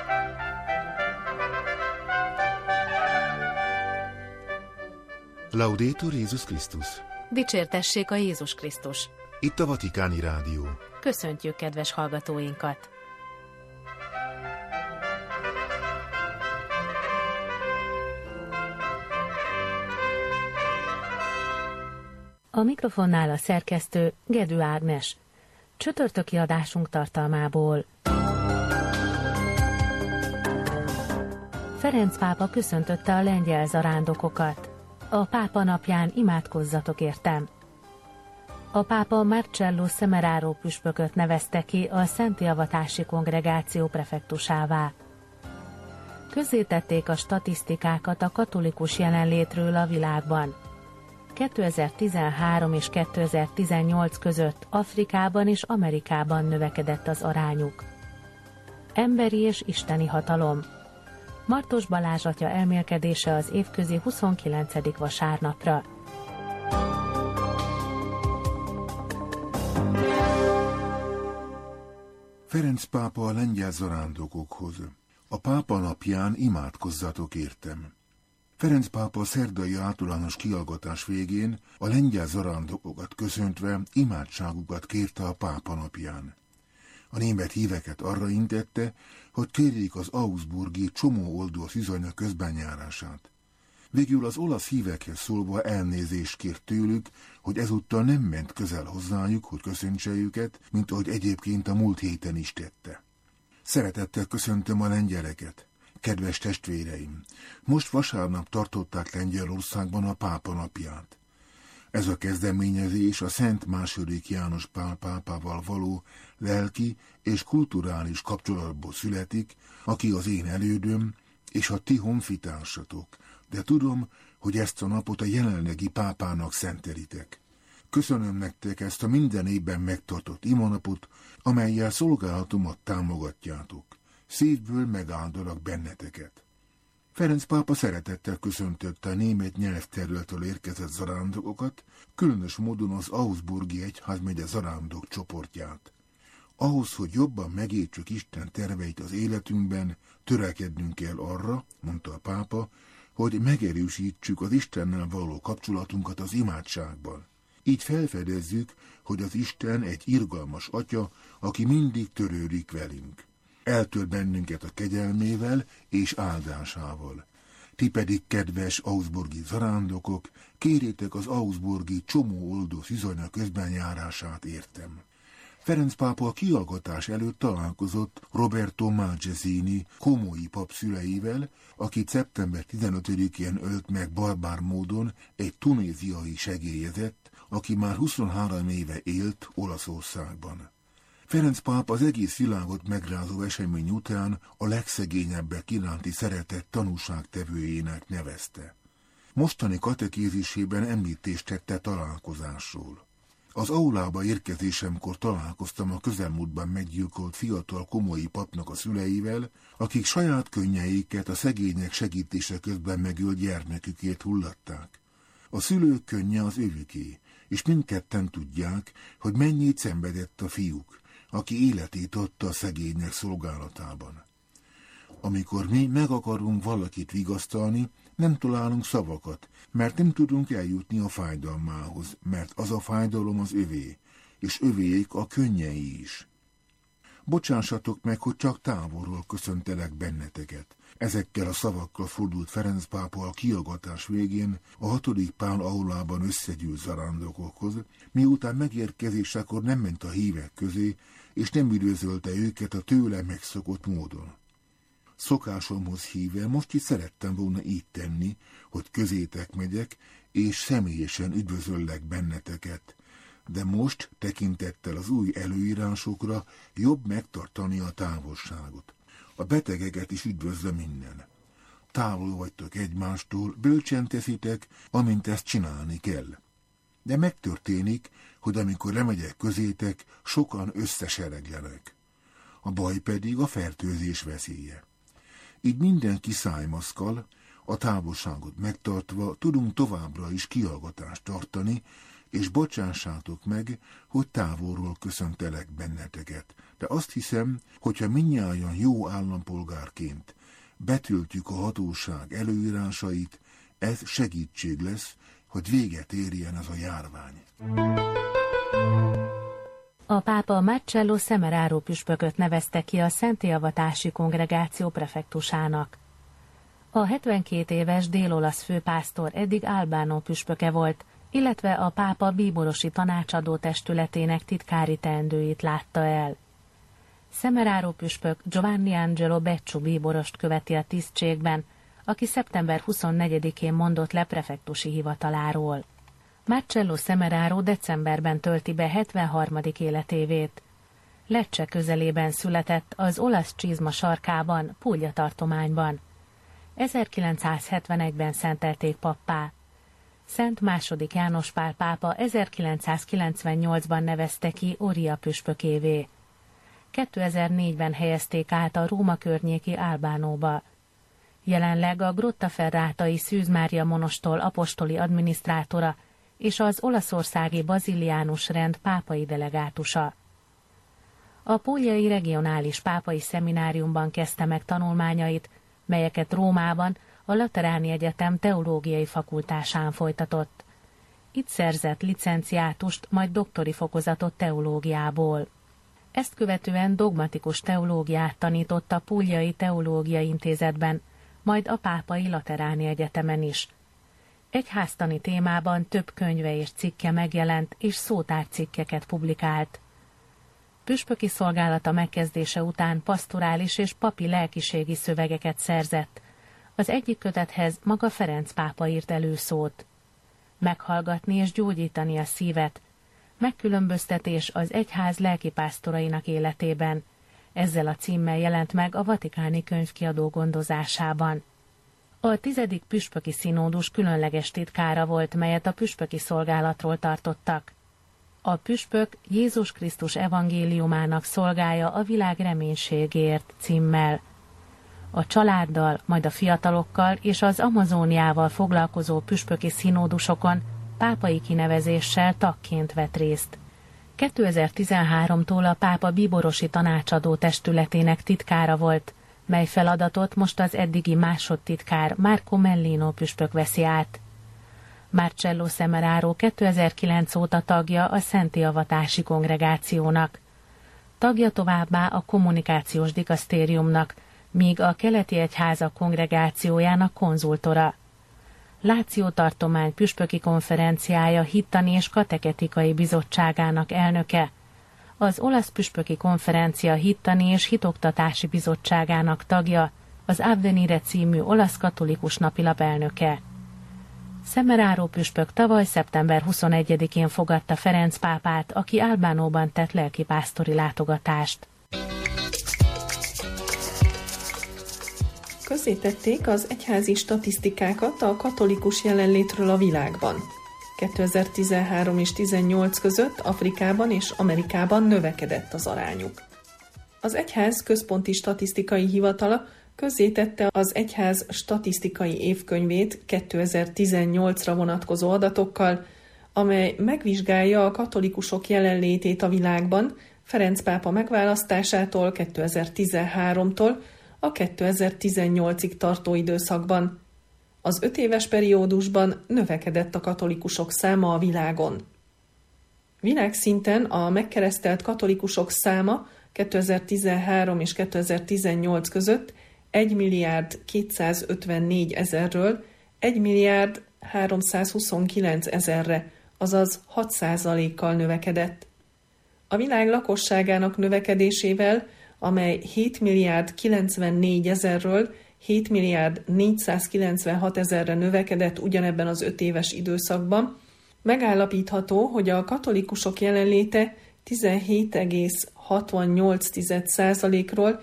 Laudetur Jézus Krisztus! Dicsértessék a Jézus Krisztus! Itt a Vatikáni Rádió. Köszöntjük kedves hallgatóinkat! A mikrofonnál a szerkesztő Gedő Ágnes. Csütörtöki adásunk tartalmából. Ferenc pápa köszöntötte a lengyel zarándokokat. A pápa napján imádkozzatok értem. A pápa Marcello Semeraro püspököt nevezte ki a Szenti Avatási Kongregáció prefektusává. Közzétették a statisztikákat a katolikus jelenlétről a világban. 2013 és 2018 között Afrikában és Amerikában növekedett az arányuk. Emberi és isteni hatalom. Martos Balázs atya elmélkedése az évközi 29. vasárnapra. Ferenc pápa a lengyel zarándokokhoz. A pápa napján imádkozzatok értem. Ferenc pápa szerdai általános kihallgatás végén a lengyel zarándokokat köszöntve imádságukat kérte a pápa napján. A német híveket arra intette, hogy kérjék az augsburgi csomóoldó szűzanya közbenjárását. Végül az olasz hívekhez szólva elnézést kért tőlük, hogy ezúttal nem ment közel hozzájuk, hogy köszöntse őket, mint ahogy egyébként a múlt héten is tette. Szeretettel köszöntöm a lengyeleket. Kedves testvéreim, most vasárnap tartották Lengyelországban a pápa napját. Ez a kezdeményezés a Szent II. János Pál pápával való lelki és kulturális kapcsolatból születik, aki az én elődöm és a ti honfitársatok, de tudom, hogy ezt a napot a jelenlegi pápának szentelitek. Köszönöm nektek ezt a minden évben megtartott imanapot, amellyel szolgálatomat támogatjátok. Szívből megáldalak benneteket. Ferenc pápa szeretettel köszöntötte a német nyelvterületről érkezett zarándokokat, különös módon az augsburgi egyházmegye zarándok csoportját. Ahhoz, hogy jobban megértsük Isten terveit az életünkben, törekednünk kell arra, mondta a pápa, hogy megerősítsük az Istennel való kapcsolatunkat az imádságban. Így felfedezzük, hogy az Isten egy irgalmas atya, aki mindig törődik velünk. Eltölt bennünket a kegyelmével és áldásával. Ti pedig, kedves augsburgi zarándokok, kérjétek az augsburgi csomóoldó szűzanya közbenjárását értem. Ferenc pápa a kihallgatás előtt találkozott Roberto Malcesini komói pap szüleivel, akit szeptember 15-én ölt meg barbár módon egy tunéziai segélyezett, aki már 23 éve élt Olaszországban. Ferenc pápa az egész világot megrázó esemény után a legszegényebbek iránti szeretet tanúságtevőjének nevezte. Mostani katekézisében említést tette találkozásról. Az aulába érkezésemkor találkoztam a közelmúltban meggyilkolt fiatal komói papnak a szüleivel, akik saját könnyeiket a szegények segítése közben megölt gyermekükért hullatták. A szülők könnye az övüké, és mindketten tudják, hogy mennyit szenvedett a fiúk, aki életét adta a szegények szolgálatában. Amikor mi meg akarunk valakit vigasztalni, nem találunk szavakat, mert nem tudunk eljutni a fájdalmához, mert az a fájdalom az övé, és övék a könnyei is. Bocsássatok meg, hogy csak távolról köszöntelek benneteket. Ezekkel a szavakkal fordult Ferenc pápa a kihallgatás végén a 6. Pál aulában összegyűlt zarándokokhoz, miután megérkezésekor nem ment a hívek közé, és nem üdvözölte őket a tőle megszokott módon. Szokásomhoz híve most is szerettem volna így tenni, hogy közétek megyek, és személyesen üdvözöllek benneteket, de most tekintettel az új előírásokra jobb megtartani a távolságot. A betegeket is üdvözlöm innen. Távol vagytok egymástól, bölcsen teszitek, amint ezt csinálni kell. De megtörténik, hogy amikor lemegyek közétek, sokan összesereglenek. A baj pedig a fertőzés veszélye. Így mindenki szájmaszkal, a távolságot megtartva tudunk továbbra is kihallgatást tartani, és bocsássátok meg, hogy távolról köszöntelek benneteket. De azt hiszem, hogyha mindnyájan jó állampolgárként betöltjük a hatóság előírásait, ez segítség lesz, hogy véget érjen ez a járvány. A pápa Marcello Semeraro püspököt nevezte ki a Szentélyeavatási Kongregáció prefektusának. A 72 éves dél-olasz főpásztor eddig Albánó püspöke volt, illetve a pápa bíborosi tanácsadó testületének titkári teendőit látta el. Semeraro püspök Giovanni Angelo Becciu bíborost követi a tisztségben, aki szeptember 24-én mondott le prefektusi hivataláról. Marcello Semeraro decemberben tölti be 73. életévét. Lecce közelében született, az olasz csizma sarkában, Puglia tartományban. 1971-ben szentelték pappá. Szent II. János Pál pápa 1998-ban nevezte ki Oria püspökévé. 2004-ben helyezték át a Róma környéki Albánóba. Jelenleg a Grottaferratai Szűz Mária monostól apostoli adminisztrátora és az olaszországi baziliánus rend pápai delegátusa. A pugliai regionális pápai szemináriumban kezdte meg tanulmányait, melyeket Rómában a Lateráni Egyetem teológiai fakultásán folytatott. Itt szerzett licenciátust, majd doktori fokozatot teológiából. Ezt követően dogmatikus teológiát tanított a Pugliai Teológiai Intézetben, majd a Pápai Lateráni Egyetemen is. Egyháztani témában több könyve és cikke megjelent, és szótárcikkeket publikált. Püspöki szolgálata megkezdése után pastorális és papi lelkiségi szövegeket szerzett. Az egyik kötethez maga Ferenc pápa írt előszót. Meghallgatni és gyógyítani a szívet. Megkülönböztetés az egyház lelkipásztorainak életében. Ezzel a címmel jelent meg a Vatikáni Könyvkiadó gondozásában. A 10. püspöki színódus különleges titkára volt, melyet a püspöki szolgálatról tartottak. A püspök Jézus Krisztus evangéliumának szolgálja a világ reménységért címmel. A családdal, majd a fiatalokkal és az Amazóniával foglalkozó püspöki színódusokon pápai kinevezéssel tagként vett részt. 2013-tól a pápa bíborosi tanácsadó testületének titkára volt, mely feladatot most az eddigi másodtitkár Marco Mellino püspök veszi át. Marcello Semeraro 2009 óta tagja a Szentélyeavatási Kongregációnak. Tagja továbbá a kommunikációs dikasztériumnak, míg a keleti egyházak kongregációjának konzultora. Láció tartomány püspöki konferenciája hittani és kateketikai bizottságának elnöke, az olasz püspöki konferencia hittani és hitoktatási bizottságának tagja, az Avvenire című olasz katolikus napilap elnöke. Semeraro püspök tavaly szeptember 21-én fogadta Ferenc pápát, aki Albánóban tett lelkipásztori látogatást. Közzétették az egyházi statisztikákat a katolikus jelenlétről a világban. 2013 és 2018 között Afrikában és Amerikában növekedett az arányuk. Az Egyház Központi Statisztikai Hivatala közzétette az Egyház statisztikai évkönyvét 2018-ra vonatkozó adatokkal, amely megvizsgálja a katolikusok jelenlétét a világban Ferenc pápa megválasztásától 2013-tól a 2018-ig tartó időszakban. Az 5 éves periódusban növekedett a katolikusok száma a világon. Világszinten a megkeresztelt katolikusok száma 2013 és 2018 között 1 milliárd 254 ezerről 1 milliárd 329 ezerre, azaz 6%-kal növekedett. A világ lakosságának növekedésével, amely 7 milliárd 94 ezerről 7 milliárd 496 ezerre növekedett ugyanebben az 5 éves időszakban, megállapítható, hogy a katolikusok jelenléte 17,68%-ról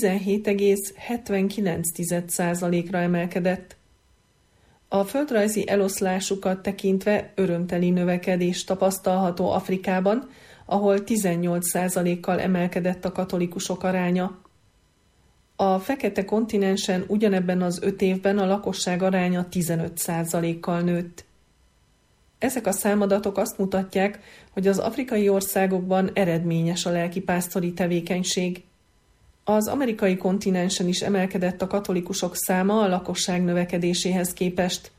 17,79%-ra emelkedett. A földrajzi eloszlásukat tekintve örömteli növekedés tapasztalható Afrikában, ahol 18%-kal emelkedett a katolikusok aránya. A fekete kontinensen ugyanebben az 5 évben a lakosság aránya 15%-kal nőtt. Ezek a számadatok azt mutatják, hogy az afrikai országokban eredményes a lelkipásztori tevékenység. Az amerikai kontinensen is emelkedett a katolikusok száma a lakosság növekedéséhez képest.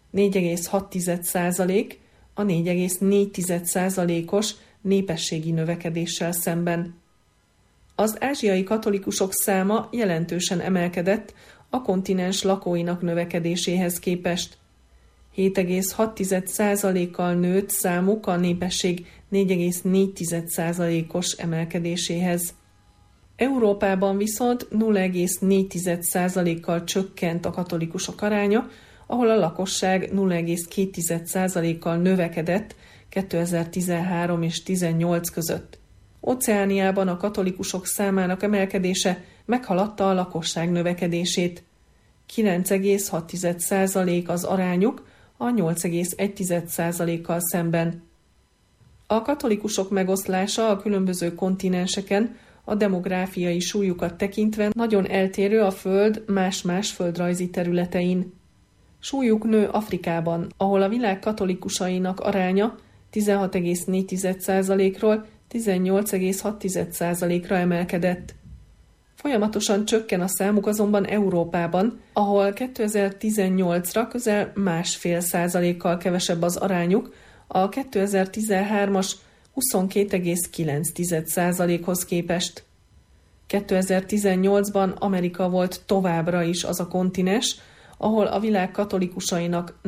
4,6% a 4,4%-os népességi növekedéssel szemben. Az ázsiai katolikusok száma jelentősen emelkedett a kontinens lakóinak növekedéséhez képest. 7,6%-kal nőtt számuk a népesség 4,4%-os emelkedéséhez. Európában viszont 0,4%-kal csökkent a katolikusok aránya, ahol a lakosság 0,2%-kal növekedett 2013 és 2018 között. Óceániában a katolikusok számának emelkedése meghaladta a lakosság növekedését. 9,6% az arányuk a 8,1%-kal szemben. A katolikusok megoszlása a különböző kontinenseken a demográfiai súlyukat tekintve nagyon eltérő a Föld más-más földrajzi területein. Súlyuk nő Afrikában, ahol a világ katolikusainak aránya 16,4%-ról 18,6%-ra emelkedett. Folyamatosan csökken a számuk azonban Európában, ahol 2018-ra közel 1,5%-kal kevesebb az arányuk, a 2013-as 22,9%-hoz képest. 2018-ban Amerika volt továbbra is az a kontinens, ahol a világ katolikusainak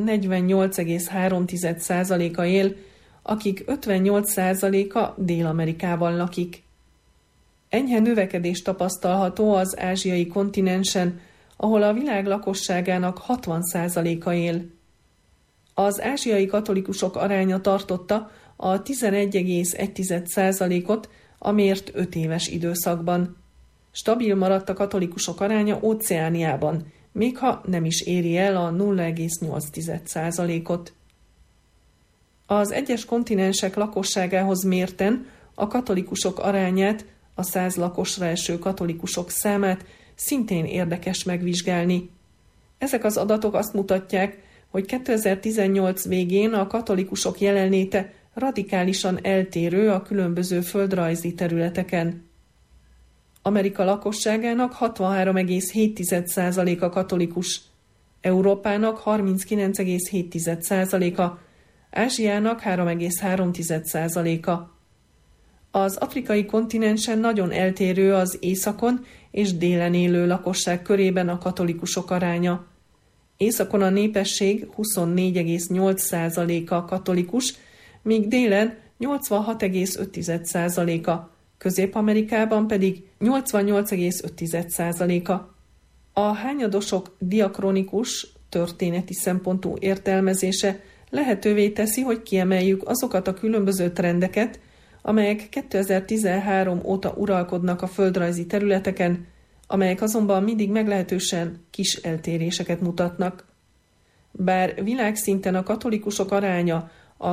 48,3%-a él, akik 58%-a Dél-Amerikában lakik. Enyhe növekedés tapasztalható az ázsiai kontinensen, ahol a világ lakosságának 60%-a él. Az ázsiai katolikusok aránya tartotta a 11,1%-ot a mért 5 éves időszakban. Stabil maradt a katolikusok aránya Óceániában, még ha nem is éri el a 0,8%-ot. Az egyes kontinensek lakosságához mérten a katolikusok arányát, a 100 lakosra eső katolikusok számát szintén érdekes megvizsgálni. Ezek az adatok azt mutatják, hogy 2018 végén a katolikusok jelenléte radikálisan eltérő a különböző földrajzi területeken. Amerika lakosságának 63,7%-a katolikus, Európának 39,7%-a, Ázsiának 3,3%-a. Az afrikai kontinensen nagyon eltérő az északon és délen élő lakosság körében a katolikusok aránya. Északon a népesség 24,8%-a katolikus, míg délen 86,5%-a, Közép-Amerikában pedig 88,5%-a. A hányadosok diakronikus, történeti szempontú értelmezése lehetővé teszi, hogy kiemeljük azokat a különböző trendeket, amelyek 2013 óta uralkodnak a földrajzi területeken, amelyek azonban mindig meglehetősen kis eltéréseket mutatnak. Bár világszinten a katolikusok aránya a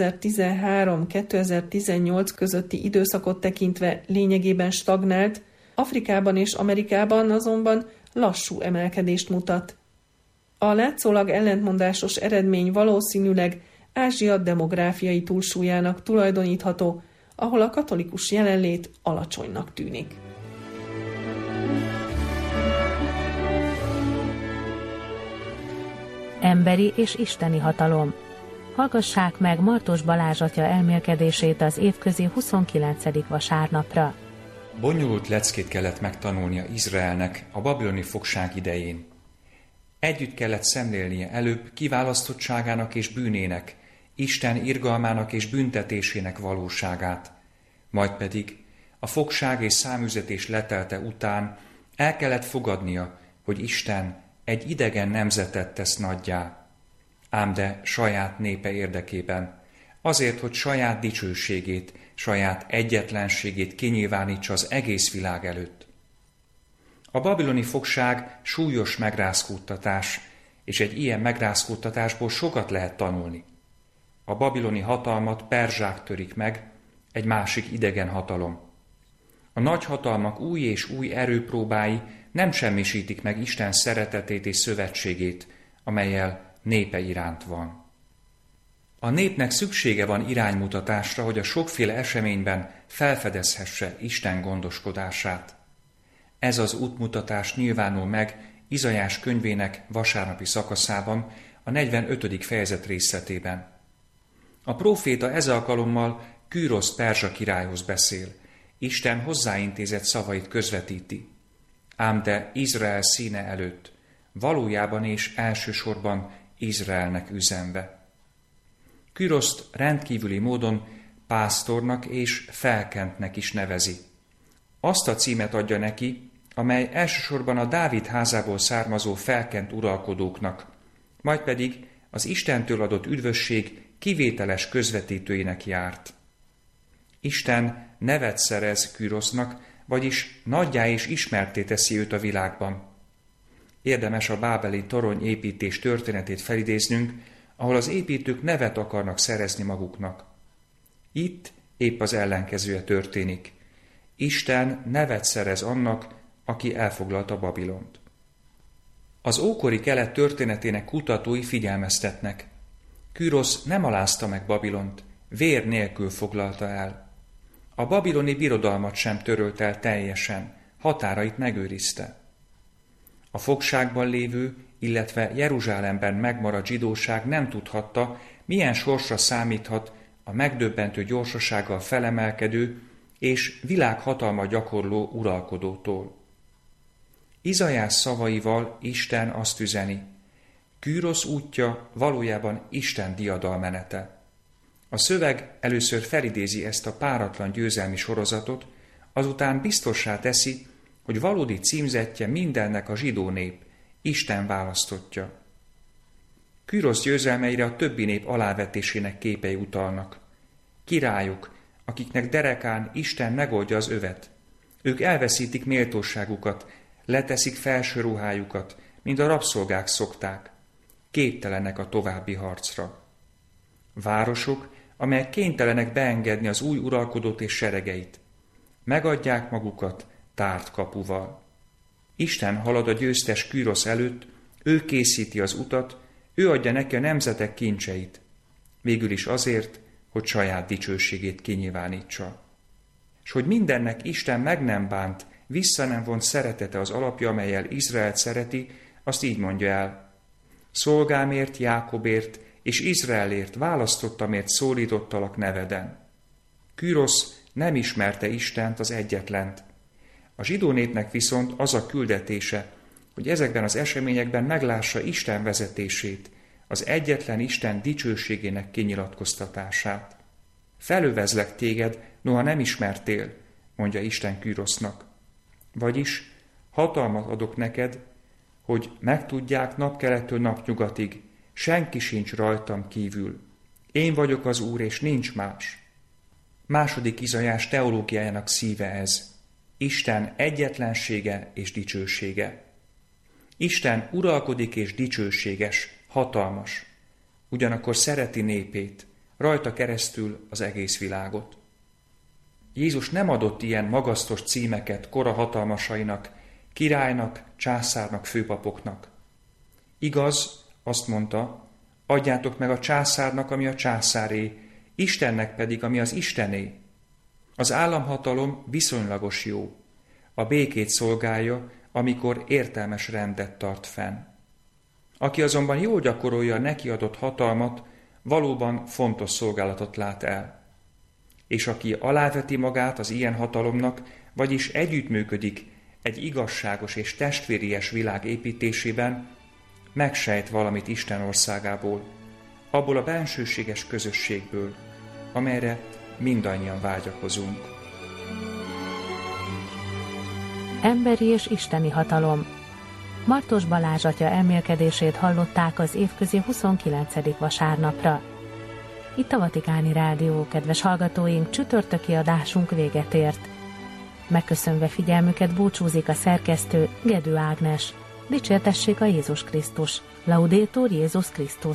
2013-2018 közötti időszakot tekintve lényegében stagnált, Afrikában és Amerikában azonban lassú emelkedést mutat. A látszólag ellentmondásos eredmény valószínűleg Ázsia demográfiai túlsúlyának tulajdonítható, ahol a katolikus jelenlét alacsonynak tűnik. Emberi és isteni hatalom. Hallgassák meg Martos Balázs atya elmélkedését az évközi 29. vasárnapra. Bonyolult leckét kellett megtanulnia Izraelnek a babiloni fogság idején. Együtt kellett szemlélnie előbb kiválasztottságának és bűnének, Isten irgalmának és büntetésének valóságát, majd pedig a fogság és száműzetés letelte után el kellett fogadnia, hogy Isten egy idegen nemzetet tesz nagyjá, ám de saját népe érdekében, azért, hogy saját dicsőségét, saját egyetlenségét kinyilvánítsa az egész világ előtt. A babiloni fogság súlyos megrázkódtatás, és egy ilyen megrázkódtatásból sokat lehet tanulni. A babiloni hatalmat perzsák törik meg, egy másik idegen hatalom. A nagy hatalmak új és új erőpróbái nem semmisítik meg Isten szeretetét és szövetségét, amellyel népe iránt van. A népnek szüksége van iránymutatásra, hogy a sokféle eseményben felfedezhesse Isten gondoskodását. Ez az útmutatás nyilvánul meg Izaiás könyvének vasárnapi szakaszában, a 45. fejezet részletében. A próféta ez alkalommal Kűrosz perzsa királyhoz beszél, Isten hozzáintézett szavait közvetíti. Ám de Izrael színe előtt, valójában és elsősorban Izraelnek üzenve. Kűroszt rendkívüli módon pásztornak és felkentnek is nevezi. Azt a címet adja neki, amely elsősorban a Dávid házából származó felkent uralkodóknak, majd pedig az Istentől adott üdvösség kivételes közvetítőinek járt. Isten nevet szerez Kűrosznak, vagyis nagyjá és ismertté teszi őt a világban. Érdemes a bábeli torony építés történetét felidéznünk, ahol az építők nevet akarnak szerezni maguknak. Itt épp az ellenkezője történik. Isten nevet szerez annak, aki elfoglalta Babilont. Az ókori kelet történetének kutatói figyelmeztetnek. Kűrosz nem alázta meg Babilont, vér nélkül foglalta el. A babiloni birodalmat sem törölt el teljesen, határait megőrizte. A fogságban lévő, illetve Jeruzsálemben megmaradt zsidóság nem tudhatta, milyen sorsra számíthat a megdöbbentő gyorsasággal felemelkedő és világhatalmat gyakorló uralkodótól. Izaiás szavaival Isten azt üzeni, Kűrosz útja valójában Isten diadalmenete. A szöveg először felidézi ezt a páratlan győzelmi sorozatot, azután biztossá teszi, hogy valódi címzettje mindennek a zsidó nép, Isten választottja. Kűrosz győzelmeire a többi nép alávetésének képei utalnak. Királyok, akiknek derekán Isten megoldja az övet. Ők elveszítik méltóságukat, leteszik felső ruhájukat, mint a rabszolgák szokták. Képtelenek a további harcra. Városok, amelyek kénytelenek beengedni az új uralkodót és seregeit. Megadják magukat tárt kapuval. Isten halad a győztes Kűrosz előtt, ő készíti az utat, ő adja neki a nemzetek kincseit. Végül is azért, hogy saját dicsőségét kinyilvánítsa. És hogy mindennek Isten meg nem bánt, vissza nem vont szeretete az alapja, amellyel Izraelt szereti, azt így mondja el. Szolgámért, Jákobért és Izraelért választottamért szólítottalak neveden. Kűrosz nem ismerte Istent, az egyetlent. A zsidó népnek viszont az a küldetése, hogy ezekben az eseményekben meglássa Isten vezetését, az egyetlen Isten dicsőségének kinyilatkoztatását. Felövezlek téged, noha nem ismertél, mondja Isten Kűrosznak. Vagyis hatalmat adok neked, hogy megtudják napkelettől napnyugatig, senki sincs rajtam kívül. Én vagyok az Úr, és nincs más. Második Izaiás teológiájának szíve ez. Isten egyetlensége és dicsősége. Isten uralkodik és dicsőséges, hatalmas. Ugyanakkor szereti népét, rajta keresztül az egész világot. Jézus nem adott ilyen magasztos címeket kora hatalmasainak, királynak, császárnak, főpapoknak. Igaz, azt mondta, adjátok meg a császárnak, ami a császáré, Istennek pedig, ami az Istené. Az államhatalom viszonylagos jó. A békét szolgálja, amikor értelmes rendet tart fenn. Aki azonban jól gyakorolja a neki adott hatalmat, valóban fontos szolgálatot lát el. És aki aláveti magát az ilyen hatalomnak, vagyis együttműködik egy igazságos és testvéries világ építésében, megsejt valamit Isten országából, abból a bensőséges közösségből, amelyre mindannyian vágyakozunk. Emberi és isteni hatalom. Martos Balázs atya elmélkedését hallották az évközi 29. vasárnapra. Itt a Vatikáni Rádió, kedves hallgatóink, csütörtöki adásunk véget ért. Megköszönve figyelmüket búcsúzik a szerkesztő, Gedő Ágnes. Dicsértessék a Jézus Krisztus. Laudetur Jézus Krisztus.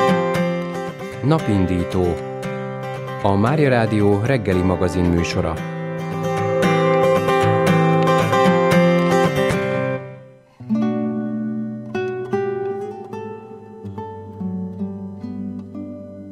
Napindító. A Mária Rádió reggeli magazin műsora.